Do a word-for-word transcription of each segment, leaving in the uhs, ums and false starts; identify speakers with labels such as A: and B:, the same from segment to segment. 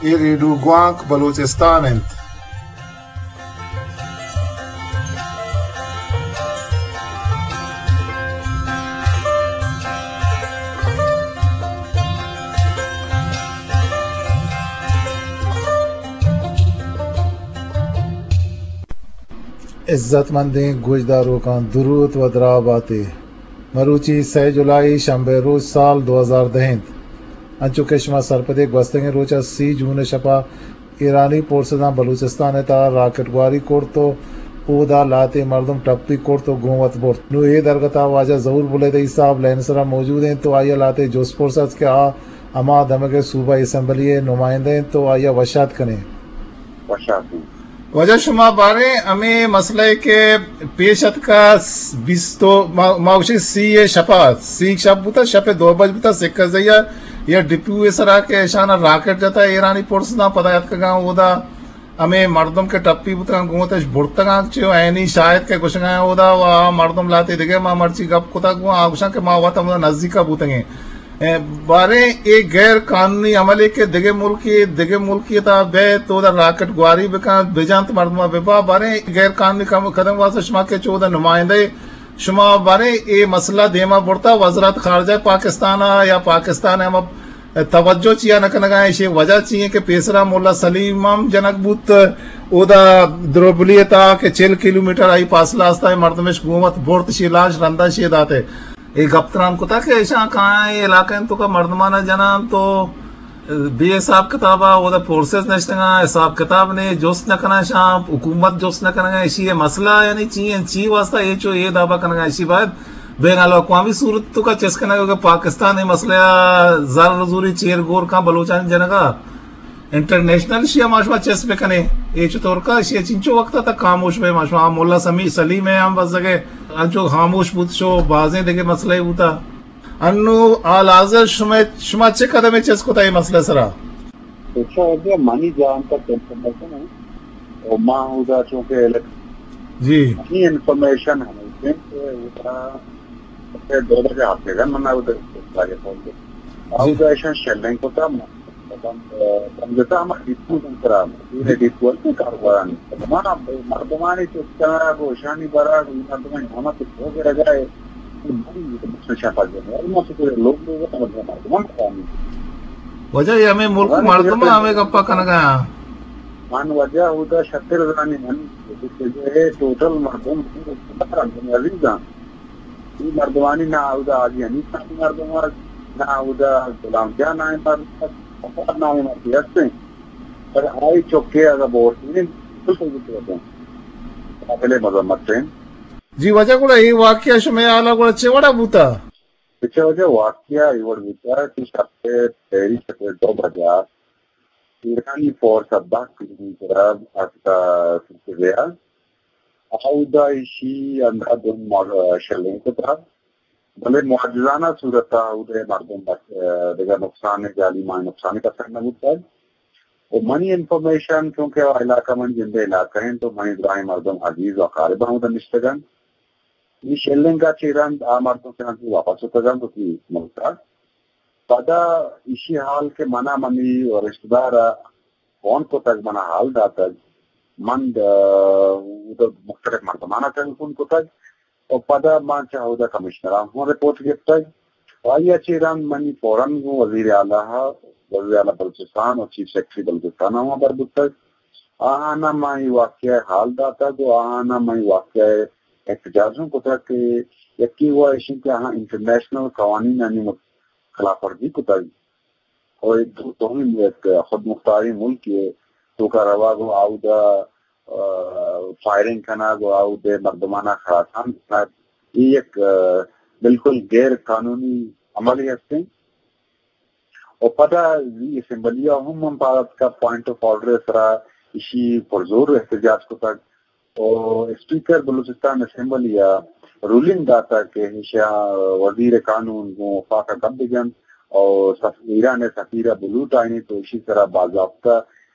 A: ایریڈوگوانک بلوچستان انت
B: عزت مندیں گوجداروں کا درود و دراباتے مروچی سہ جولائی شنبہ روز سال دو ہزار دہند انچو کشمہ سرپدے گوستنگ روچا سی جون شپا ایرانی پورسدان بلوچستان تا راکٹ گواری کورتو اودا لاتے مردم ٹپی کورتو گوت بورت نو اے درگتا واجہ ظہور بلے دئی صاحب لینسرا موجود ہیں تو آئیہ لاتے جوس پورسد کے آ اما دمگے صوبہ اسمبلی نمائندے ہیں تو آئیہ وشات کنے
C: وشات
A: وجہ شما بارے ہمیں مسئلہ کے پیشت کا بیستو ماوشی سی شپا سی شپ بوتا شپ دو بج بوتا سکر زیا یا ڈپیو اسرا کے اشانہ راکٹ جاتا ہے ایرانی پورس نا پدایت کا گاں ہودا ہمیں مردم کے ٹپی بوتا گوتش بھرتا گاں چیو اینی شاید کے کچھ گاں ہودا و مردم لاتے دیگے ماں مرچی گپ کتا گو آگوشان کے ماں واتا مدہ نزدیکا بوتا گے بارے ایک غیر قانونی عملے کے دگے ملکی دگے ملکی تا بے تو دا راکٹ گواری بکان بجانت مردمہ ببا بارے غیر قانونی قدم واسطہ شما کے چودہ نمائندے شما بارے اے مسئلہ دیما بڑتا وزارت خارجہ پاکستان یا پاکستان ہم توجہ چیا نکنگا ہے وجہ چیئے کہ پیسرا مولا سلیم جنک بوت او دا دروبلیتا کہ چل کلومیٹر آئی پاسلہ آستا ہے مردمش گومت بورت شی لاش رندہ شی داتے ایک گپتران کو تھا کہ ایشاں کہاں ہے علاقہ تو کا مردمانہ جنان تو بی حساب کتابہ وہ دا فورسز نشتنگا حساب کتاب نے جوست نہ کنا شاں حکومت جوست نہ کرنگا اسی یہ مسئلہ یعنی چیئے چی واسطہ یہ چو یہ دعویٰ کرنگا اسی بعد بین الاقوامی صورت تو کا چسکنا کہ پاکستان ہے مسئلہ زار رزوری چیر گور کا بلوچان جنگا انٹرنیشنل شیعہ معاشمہ چس پہ کنے ایچو طور کا شیعہ چنچو وقتا تک خاموش بے معاشمہ مولا سمی سلیم ہے ہم بس دگے انچو خاموش بود شو بازیں دگے مسئلہ ہی بوتا انو آل آزر شما چے قدم چس کو تا یہ مسئلہ سرا
C: اچھا ہے مانی جان کا انفارمیشن ہے اور ماں ہودا چونکہ
A: جی
C: اپنی انفارمیشن ہمیں دو بجے آپ کے گھر منا ادھر لاگے فون دے آؤ ایشن شیلنگ کو تا سمجھتا ہمارا ڈسپوزن کرا یہ ڈسپوزن کے کاروبارانی مردمانہ مردمانی چکتا وہ شانی برا مردمانی ہمیں کچھ ہو کے رہ جائے
A: وجہ یہ ہمیں ملک مردمہ ہمیں گپا کنگا
C: مان وجہ ہوتا شتر زانی من جو ہے ٹوٹل مردم عزیزاں یہ مردمانی نہ ہوتا آجی حنیف مردمان نہ ہوتا غلام جان آئے مردمان اپار نامی مرتی ہستے ہیں پر آئی چوکے اگر بورتی ہیں بالکل بھی ہوتے ہیں قابل مذمت ہیں
A: جی وجہ کو یہ واقعہ شمی آلہ کو اچھے وڑا بوتا
C: اچھے وجہ واقعہ یہ وڑا بوتا کہ شبتے تیری شکر دو بجا ایرانی فورس ابا کلی طرف آتا سلسے گیا آؤدا ایشی اندھا دن شلنگ کو طرف بلے معجزانہ صورتا ادھے مردم دیگر نقصان جالی ماں نقصان کا سکنا بودتا ہے اور منی انفارمیشن کیونکہ علاقہ من جندے علاقہ ہیں تو منی درائی مردم عزیز و قاربہ ہوں دا نشتگن یہ شیلنگ کا چیران آ مردم سے ہنسی واپس ہوتا گن تو کی ملتا پدا اسی حال کے منع منی اور رشتہ دار کون کو تک منا حال داتا مند ادھر مختلف مردمانہ ٹیلیفون کو تک اور پدا ماں چاہو دا کمشنران ہوں رپورٹ گفتا ہے آئیہ چیران منی فوراً ہوں وزیر اعلیٰ وزیر اعلیٰ بلوچستان اور چیف سیکٹری بلوچستان ہوں پر بتا آنا ماں واقعہ حال داتا تو آنا ماں واقعہ احتجاجوں کو تھا کہ یکی ہوا ایشن کے ہاں انٹرنیشنل قوانین یعنی خلاف ورزی کو تھا اور ایک خود مختاری ملک ہے تو کا روا گو آؤ دا فائرنگ کنا گو آؤ دے مردمانہ خراسان یہ ایک بالکل غیر قانونی عملی ہستے ہیں اور پتہ یہ اسمبلیہ ہم بھارت کا پوائنٹ آف آرڈر سرا اسی پرزور احتجاج کو تک اور اسپیکر بلوچستان اسمبلیہ رولنگ داتا کہ وزیر قانون کو فاقہ کب بگن اور ایران سفیرہ بلوٹ آئینی تو اسی طرح باضابطہ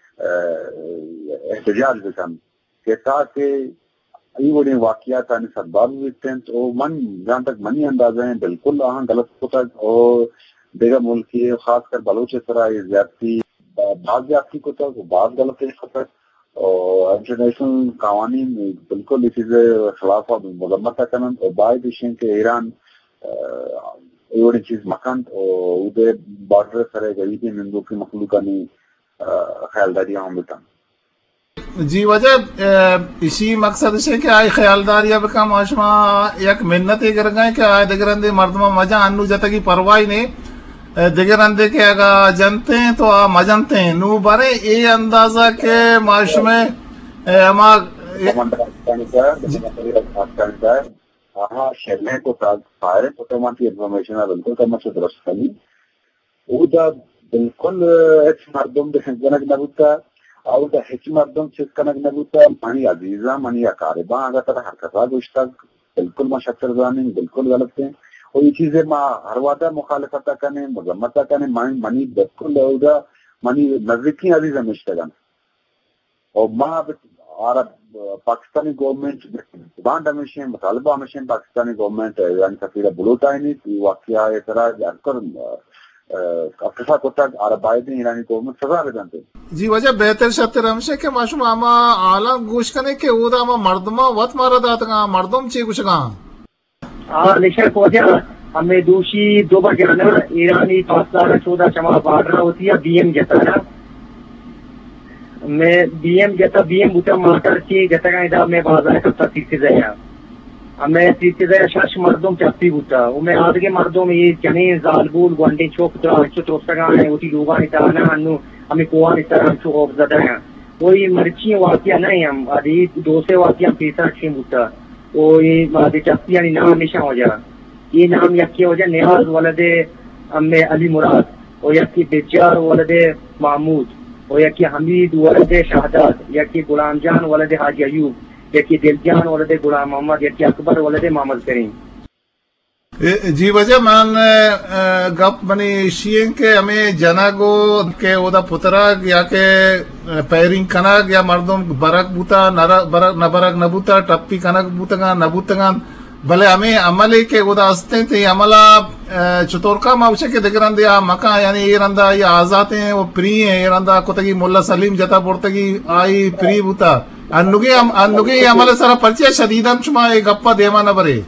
C: احتجاج بکن کہ تاکہ ای بڑے واقعات آنے سباب ہوتے ہیں تو من جہاں تک منی اندازہ ہیں بالکل آہاں غلط ہوتا ہے اور دیگر ملکی خاص کر بلوچ طرح یہ زیادتی بعض جاتی کو تو بعض غلط پیش کرتا ہے اور انٹرنیشنل قوانین بالکل اس چیز خلاف مذمت کرن اور بعض دیشیں کہ ایران ایوڑی چیز مکند اور ادھر بارڈر سرے غریبی نندو کی مخلوقانی خیالداری ہم بتاں
A: جی وجہ اسی مقصد سے کہ آئی خیالداری اب کا معاشمہ یک منت ہی کر گئے کہ آئے دگرندے مردمہ مجا انو جتا کی پرواہی نہیں دگرندے کے اگر جنتے ہیں تو آ مجنتے ہیں نو بارے یہ اندازہ کہ معاشمے اما
C: ہاں شہریں کو فائر پوتمان کی انفارمیشن ہے بالکل کم سے درست کرنی وہ دا بالکل ایچ مردم دے جنک نبوتا اور دا ایچ مردم چیز کنک نبوتا مانی عزیزہ مانی اقاربہ اگر طرح حرکتہ گوشتا بالکل ما شکر زانیں بالکل غلط ہیں اور یہ چیزیں ما ہر وعدہ مخالفتہ کرنے مذمتہ کرنے منی بالکل دا منی نزدیکی عزیزہ مشتگن اور ما عرب پاکستانی گورنمنٹ بانڈ ہمیشہ مطالبہ ہمیشہ پاکستانی گورنمنٹ یعنی سفیرہ بلوٹائنی کی واقعہ اس طرح جانکر افسا کو تک عرب آئے دیں ایرانی گورنمنٹ سزا بھی جانتے
A: جی وجہ بہتر شتر ہمشہ کہ معشوم آما عالم گوش کرنے کہ او دا آما مردمہ وقت مارا داتا گا مردم چی گوش گا
D: ہاں نشر پہنچا ہمیں دوشی دو بار جانا ایرانی پاکستان چودہ چما بارڈر ہوتی ہے بی ایم جتا ہے میں بی ایم جتا بی ایم بوتا مارکر چی جتا گا ادھا میں بازار کتا سیکھتے جایا ہمیں سیکھتے جایا شاش مردم چپتی بوتا وہ میں آدھگے مردم یہ جنین زالبول گوانڈی چوک تا ہنچو توستا گا ہے وہ تی لوگا نیتا نا ہنو ہمیں کوان نیتا ہنچو خوف زدہ ہیں وہی مرچی واقعہ نہیں ہم آدھی دو سے واقعہ پیسا چھیں بوتا وہ یہ آدھی چپتی یعنی نام نشان ہو جا یہ نام یکی ہو جا نیاز ولد امی علی مراد اور یکی بجار ولد محمود اور یکی حمید ولد شہداد یکی غلام جان ولد حاجی ایوب یکی دل جان ولد غلام محمد یکی اکبر ولد محمد کریم
A: جی وجہ من گپ بنی شیئن کے ہمیں جناگو کے اودا پتراگ یا کہ پیرنگ کناگ یا مردم برک بوتا نبرک نبوتا ٹپی کنک بوتگا نبوتگا بلے ہمیں عملی کے اودا ہستے تھے عملہ چطورکا موشے کے دگرندے آ مکہ یعنی یہ رندہ یہ آزاد ہیں وہ پری ہیں یہ رندہ کتگی مولا سلیم جتا پورتگی آئی پری بوتا انگی انگی عمل سارا پرچے شدیدن چما ایک گپا دیما نہ برے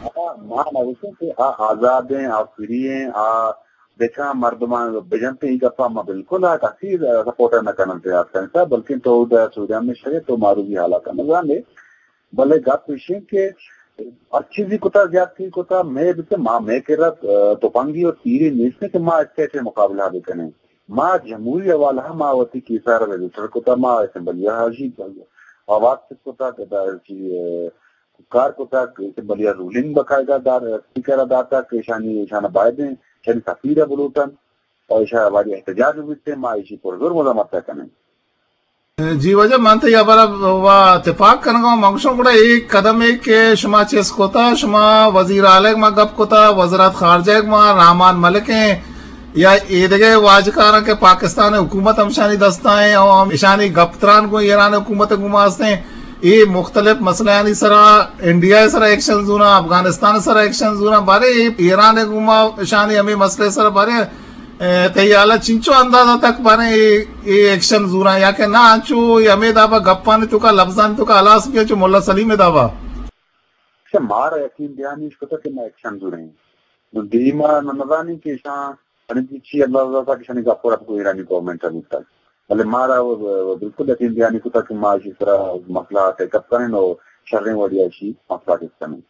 C: آزاد ہیں آپ فری ہیں دیکھا مردمان بجنتے ہی گپا ما بالکل ہے کسی سپورٹر نہ کرنا تیار کرنا بلکہ تو سوریان میں شرے تو معروضی حالات کا نظام ہے بلے گپ پیشیں کہ اچھی بھی کتا زیادتی کتا میں بلتے ماں میں کہہ رہا توپنگی اور تیری نیسنے کہ ماں اچھے اچھے مقابلہ بھی کریں ماں جمہوری حوالہ ماں ہوتی کیسا رہا کتا ماں اسمبلیہ حاجی آواز سے کتا کتا کار کو تک بلیا رولنگ بقاعدہ دار اسپیکر داتا کہ شانی شانہ بائدیں شانی سفیر بلوٹن اور شاہ والی احتجاج ہوتے ماں ایشی پرزور مزامت کرنے
A: جی وجہ مانتے یا برا اتفاق کرنگا منگشوں کڑا ایک قدم ہے کہ شما چیز کوتا شما وزیر آلہ ما گپ کوتا وزارت خارجہ ما رامان ملک ہیں یا ایدگے واجکارا کے پاکستان حکومت ہمشانی دستا ہیں اور ہم اشانی گپتران کو ایران حکومت گماستے ہیں یہ مختلف مسئلہ یعنی سرا انڈیا سرا ایکشن زونا افغانستان سرا ایکشن زونا بارے ایران گما شانی ہمیں مسئلے سرا بارے تیالا چنچو اندازہ تک بارے یہ ایکشن زونا یا کہ نہ آنچو یہ ہمیں دابا گپانی تو کا لفظان تو کا علاس کیا چو مولا سلیم دابا
C: مارا یقین بیانی اس کو تک کہ میں ایکشن زو رہے ہیں دیما نمضانی کے شاہ انتیچی اللہ تک شانی کا پورا کو ایرانی گورنمنٹ ہے مستقل بلے مارا وہ بالکل یقین بیانی کو تک ماں اسی طرح مسئلہ ٹیکپ کریں اور شریں وڈی ایسی مسئلہ ٹیکپ کریں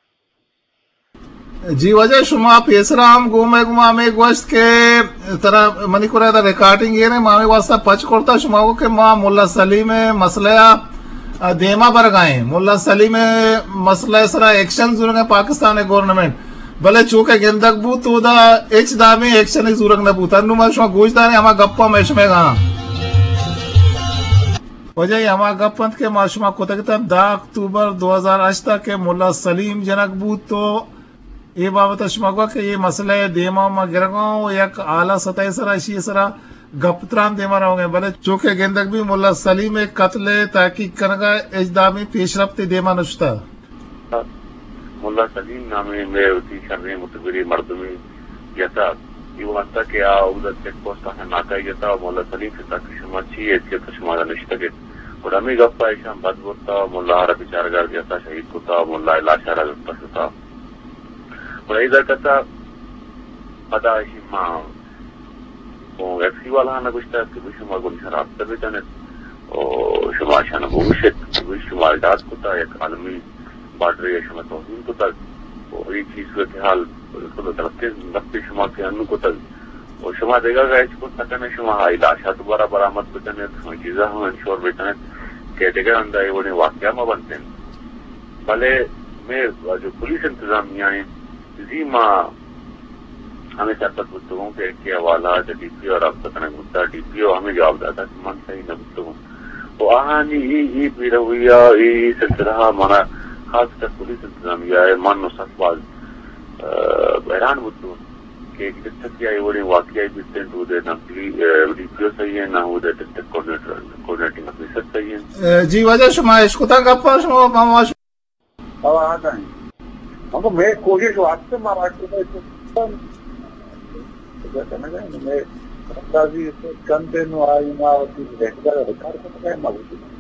A: جی وجہ شما پیسرا ہم گومے گما ہمیں گوشت کے طرح منی کو رہا تھا ریکارڈنگ یہ نہیں ماں واسطہ پچ کرتا شما کو کہ ماں مولا سلیم مسئلہ دیما برگائیں مولا سلیم مسئلہ سرا ایکشن ضرور ہے پاکستان گورنمنٹ بلے چوکے گندک بو تو دا ایچ دا میں ایکشن ہی ضرور نہ بوتا انو میں شما گوشت دا نہیں ہما گپا میں شما گا وجہ ہما گپند کے معشومہ کو تک دا اکتوبر دو ہزار آٹھ کے مولا سلیم جنک بود تو یہ بابت شما گوا کہ یہ مسئلہ دیما ما گرگاؤں یک اعلیٰ سطح سرا اسی سرا گپتران دیما رہو گے بلے چوکے گندک بھی مولا سلیم ایک قتل تحقیق کرنگا اجدامی پیش رفت دیما نشتا
E: مولا سلیم نامی میں ہوتی شرمی متبری مردمی جیسا واسطه کې او د چک پوسټ څخه ناکایتا مولا سلیم څخه شما چی چې شما نشته کې ودامي غپا شام بد ورتا مولا عربي چارګر جتا شهید کوتا مولا لاشارا پستا ولایدا کتا پدا شما او اکسی والا نه گشته چې شما ګون شراب ته بتنه او شما شانه بوشت شما دات کوتا یک عالمي باډري شما توهین کوتا او یہ چیز صورتحال خود درسته نقطه شما کے انو کو تل اور شما دیگا گا اس کو تکنے شما علاشہ دوبارہ برآمد بتنے تو چیزاں ہم انشور بیٹنے کہ دیگا اندر یہ وہ واقعہ میں بنتے ہیں بھلے میں جو پولیس انتظامیہ ہیں زیما ہمیں چاہتا گفتگوں کے ایک حوالہ ڈی پی اور اب تکنے گفتہ ڈی پی او ہمیں جواب دیتا کہ من صحیح نہ گفتگوں تو آہانی ہی ہی پی رویہ ہی سلسلہ ہمارا خاص کر پولیس انتظامیہ ہے من و سخباز حیران ہوتے کہ ڈسٹرکٹ یا وہ واقعی ڈسٹینٹ ہو دے نہ ڈی پی او صحیح ہے نہ ہو دے ڈسٹرکٹ کوآرڈینیٹر کوآرڈینیٹنگ آفیسر صحیح ہے
A: جی وجہ شما عشق تا گپا شما ماما
C: اب آ جائیں ہم کو میں کوشش واسطے مہاراشٹر میں میں کندے نو آئی نہ ہوتی ریکارڈ کرتے ہیں